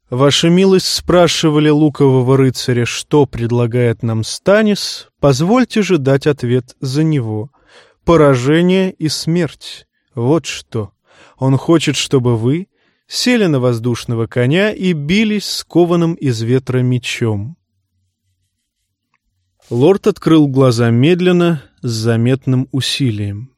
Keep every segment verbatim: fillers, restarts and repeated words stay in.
«Ваша милость спрашивали лукового рыцаря, что предлагает нам Станис, позвольте же дать ответ за него. Поражение и смерть. Вот что. Он хочет, чтобы вы сели на воздушного коня и бились скованным из ветра мечом». Лорд открыл глаза медленно, с заметным усилием.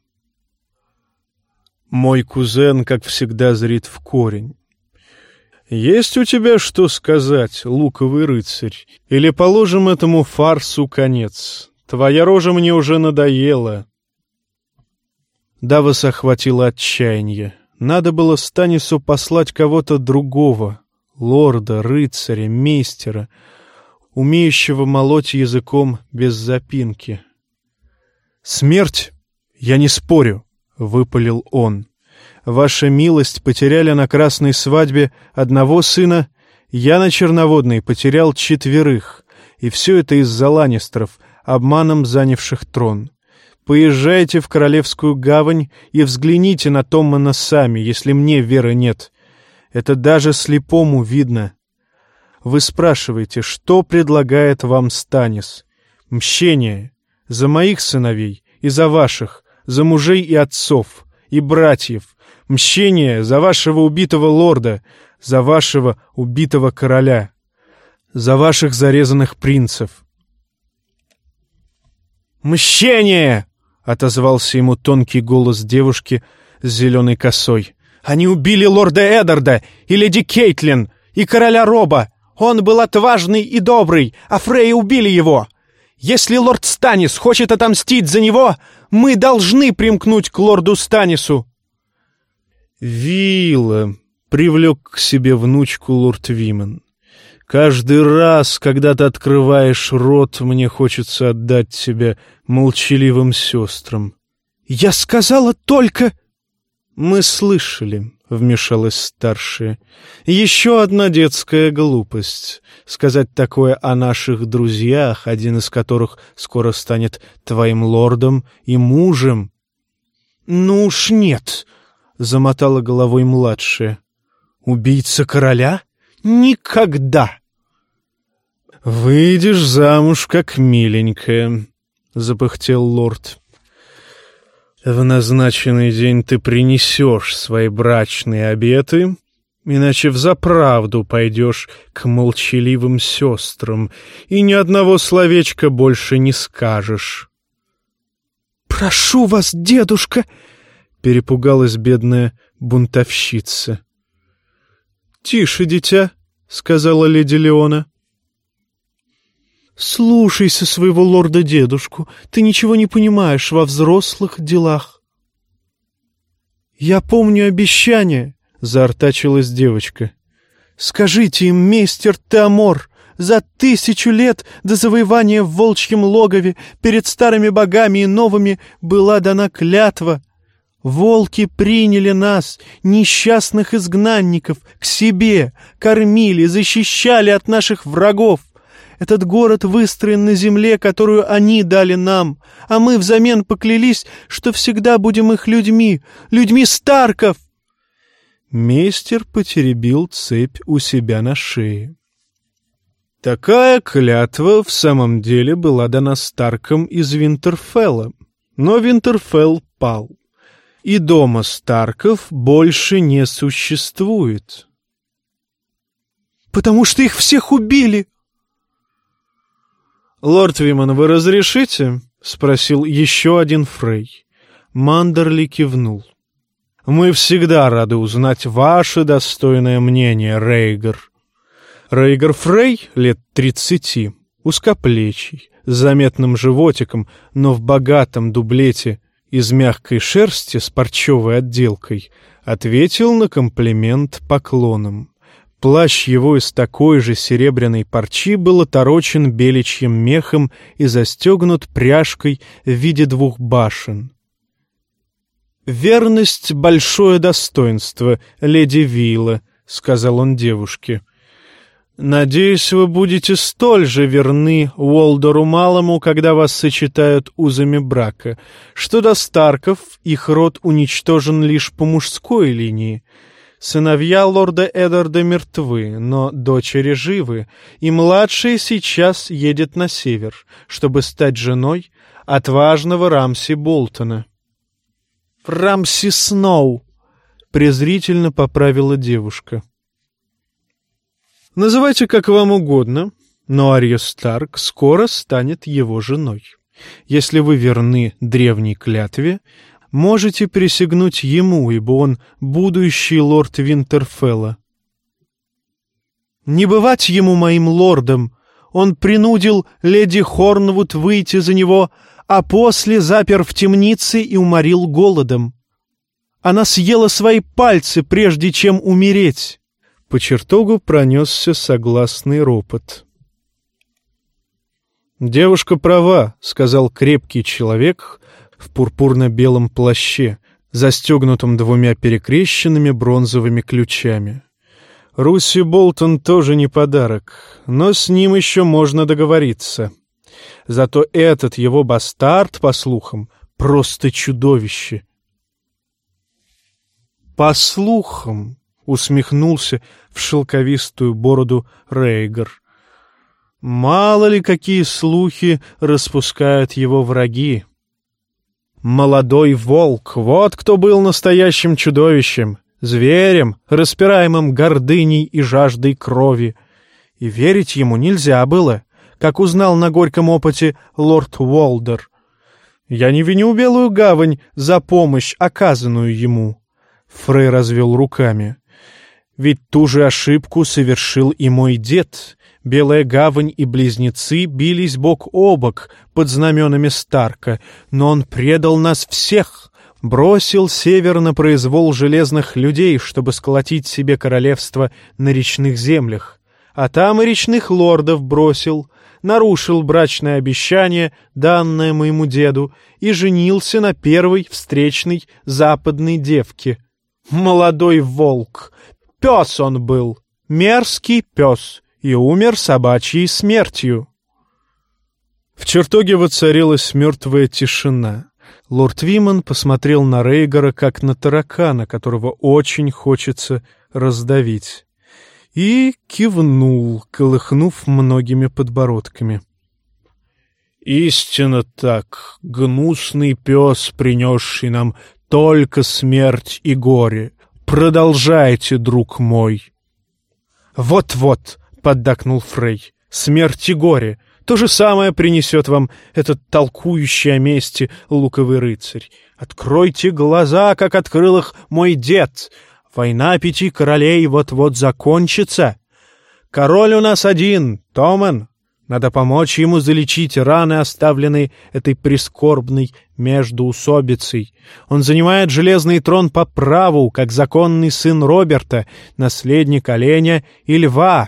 «Мой кузен, как всегда, зрит в корень. Есть у тебя что сказать, луковый рыцарь? Или положим этому фарсу конец? Твоя рожа мне уже надоела». Давоса охватило отчаяние. Надо было Станису послать кого-то другого, лорда, рыцаря, мейстера, умеющего молоть языком без запинки. «Смерть? Я не спорю», — выпалил он. «Ваша милость потеряли на красной свадьбе одного сына, я на черноводной потерял четверых, и все это из-за ланнистеров, обманом занявших трон. Поезжайте в Королевскую гавань и взгляните на Томмана сами, если мне веры нет. Это даже слепому видно. Вы спрашиваете, что предлагает вам Станис? Мщение за моих сыновей и за ваших, за мужей и отцов, и братьев. Мщение за вашего убитого лорда, за вашего убитого короля, за ваших зарезанных принцев». «Мщение!» — отозвался ему тонкий голос девушки с зеленой косой. «Они убили лорда Эддарда и леди Кейтлин, и короля Роба. Он был отважный и добрый, а Фрей убили его. Если лорд Станис хочет отомстить за него, мы должны примкнуть к лорду Станису». «Вилла», — привлек к себе внучку лорд Вимон. «Каждый раз, когда ты открываешь рот, мне хочется отдать тебя молчаливым сестрам». «Я сказала только...» «Мы слышали», — вмешалась старшая. «Еще одна детская глупость. Сказать такое о наших друзьях, один из которых скоро станет твоим лордом и мужем». «Ну уж нет», — замотала головой младшая. «Убийца короля? Никогда!» «Выйдешь замуж, как миленькая», — запыхтел лорд. «В назначенный день ты принесешь свои брачные обеты, иначе взаправду пойдешь к молчаливым сестрам и ни одного словечка больше не скажешь». «Прошу вас, дедушка!» — перепугалась бедная бунтовщица. «Тише, дитя», — сказала леди Леона. «Слушайся своего лорда-дедушку, ты ничего не понимаешь во взрослых делах». «Я помню обещание», — заортачилась девочка. «Скажите им, мейстер Теомор, за тысячу лет до завоевания в волчьем логове перед старыми богами и новыми была дана клятва. Волки приняли нас, несчастных изгнанников, к себе, кормили, защищали от наших врагов. Этот город выстроен на земле, которую они дали нам, а мы взамен поклялись, что всегда будем их людьми, людьми Старков». Мейстер потеребил цепь у себя на шее. Такая клятва в самом деле была дана Старкам из Винтерфелла, но Винтерфелл пал, и дома Старков больше не существует. «Потому что их всех убили!» «Лорд Вимон, вы разрешите?» — спросил еще один Фрей. Мандерли кивнул. «Мы всегда рады узнать ваше достойное мнение, Рейгар». Рейгар Фрей, лет тридцати, узкоплечий, с заметным животиком, но в богатом дублете из мягкой шерсти с парчевой отделкой, ответил на комплимент поклоном. Плащ его из такой же серебряной парчи был оторочен беличьим мехом и застегнут пряжкой в виде двух башен. «Верность — большое достоинство, леди Вилла», — сказал он девушке. «Надеюсь, вы будете столь же верны Уолдору Малому, когда вас сочетают узами брака. Что до Старков, их род уничтожен лишь по мужской линии. Сыновья лорда Эддарда мертвы, но дочери живы, и младшая сейчас едет на север, чтобы стать женой отважного Рамси Болтона. «Рамси Сноу!» — презрительно поправила девушка. «Называйте как вам угодно, но Арья Старк скоро станет его женой. Если вы верны древней клятве, можете присягнуть ему, ибо он будущий лорд Винтерфелла. Не бывать ему моим лордом. Он принудил леди Хорнвуд выйти за него, а после запер в темнице и уморил голодом. Она съела свои пальцы, прежде чем умереть». По чертогу пронесся согласный ропот. «Девушка права», — сказал крепкий человек в пурпурно-белом плаще, застегнутом двумя перекрещенными бронзовыми ключами. «Руси Болтон тоже не подарок, но с ним еще можно договориться. Зато этот его бастард, по слухам, просто чудовище». «По слухам», — усмехнулся в шелковистую бороду Рейгар. «Мало ли какие слухи распускают его враги. Молодой волк — вот кто был настоящим чудовищем, зверем, распираемым гордыней и жаждой крови. И верить ему нельзя было, как узнал на горьком опыте лорд Уолдер. Я не виню Белую Гавань за помощь, оказанную ему». Фрей развел руками. «Ведь ту же ошибку совершил и мой дед. Белая Гавань и близнецы бились бок о бок под знаменами Старка, но он предал нас всех, бросил север на произвол железных людей, чтобы сколотить себе королевство на речных землях, а там и речных лордов бросил, нарушил брачное обещание, данное моему деду, и женился на первой встречной западной девке. Молодой волк! Пес он был, мерзкий пес, и умер собачьей смертью». В чертоге воцарилась мертвая тишина. Лорд Вимон посмотрел на Рейгара, как на таракана, которого очень хочется раздавить, и кивнул, колыхнув многими подбородками. «Истинно так, гнусный пес, принесший нам только смерть и горе. Продолжайте, друг мой». «Вот-вот», — поддакнул Фрей, — «смерть и горе. То же самое принесет вам этот толкующий о мести луковый рыцарь. Откройте глаза, как открыл их мой дед. Война пяти королей вот-вот закончится. Король у нас один, Томан. Надо помочь ему залечить раны, оставленные этой прискорбной междоусобицей. Он занимает железный трон по праву, как законный сын Роберта, наследник оленя и льва».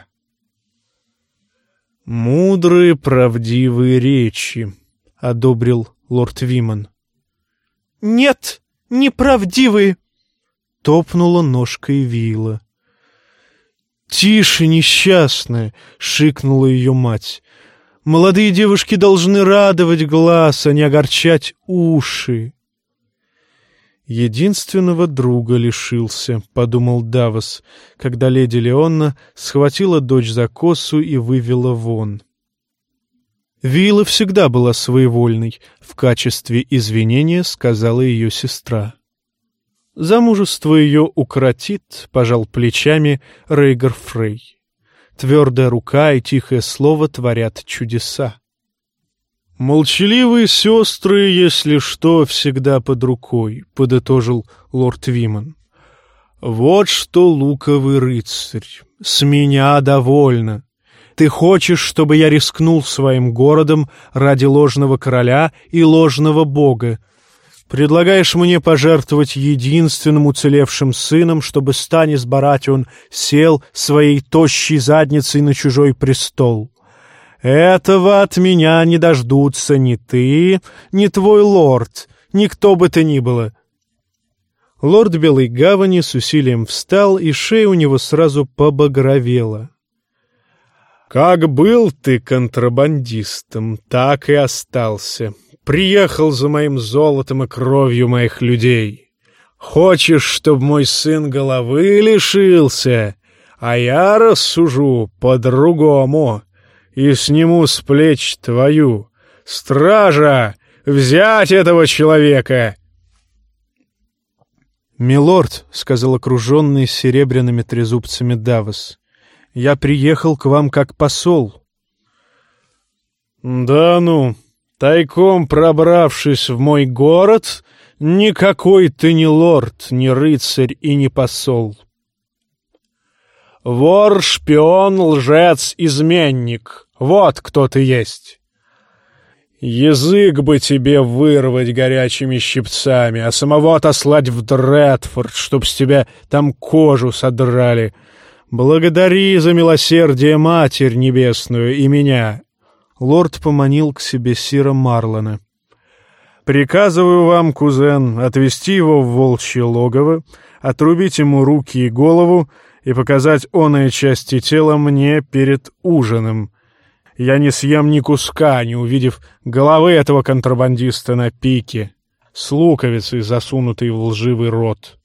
«Мудрые, правдивые речи», — одобрил лорд Вимон. «Нет, неправдивые», — топнула ножкой Вилла. «Тише, несчастная!» — шикнула ее мать. «Молодые девушки должны радовать глаз, а не огорчать уши». «Единственного друга лишился», — подумал Давос, когда леди Леонна схватила дочь за косу и вывела вон. Вилла всегда была своевольной, в качестве извинения сказала ее сестра. «Замужество ее укоротит», — пожал плечами Рейгар Фрей. «Твердая рука и тихое слово творят чудеса». «Молчаливые сестры, если что, всегда под рукой», — подытожил лорд Вимон. «Вот что, луковый рыцарь, с меня довольно. Ты хочешь, чтобы я рискнул своим городом ради ложного короля и ложного бога. Предлагаешь мне пожертвовать единственным уцелевшим сыном, чтобы Станис Баратион сел своей тощей задницей на чужой престол. Этого от меня не дождутся ни ты, ни твой лорд, ни кто бы то ни было». Лорд Белой Гавани с усилием встал, и шея у него сразу побагровела. «Как был ты контрабандистом, так и остался. Приехал за моим золотом и кровью моих людей. Хочешь, чтоб мой сын головы лишился? А я рассужу по-другому и сниму с плеч твою. Стража, взять этого человека!» «Милорд», — сказал окруженный серебряными трезубцами Давос, — «я приехал к вам как посол». «Да ну, тайком пробравшись в мой город, никакой ты не лорд, не рыцарь и не посол. Вор, шпион, лжец, изменник — вот кто ты есть. Язык бы тебе вырвать горячими щипцами, а самого отослать в Дредфорд, чтоб с тебя там кожу содрали. Благодари за милосердие Матерь Небесную и меня». Лорд поманил к себе сира Марлона. «Приказываю вам, кузен, отвезти его в волчье логово, отрубить ему руки и голову и показать оные части тела мне перед ужином. Я не съем ни куска, не увидев головы этого контрабандиста на пике, с луковицей, засунутой в лживый рот».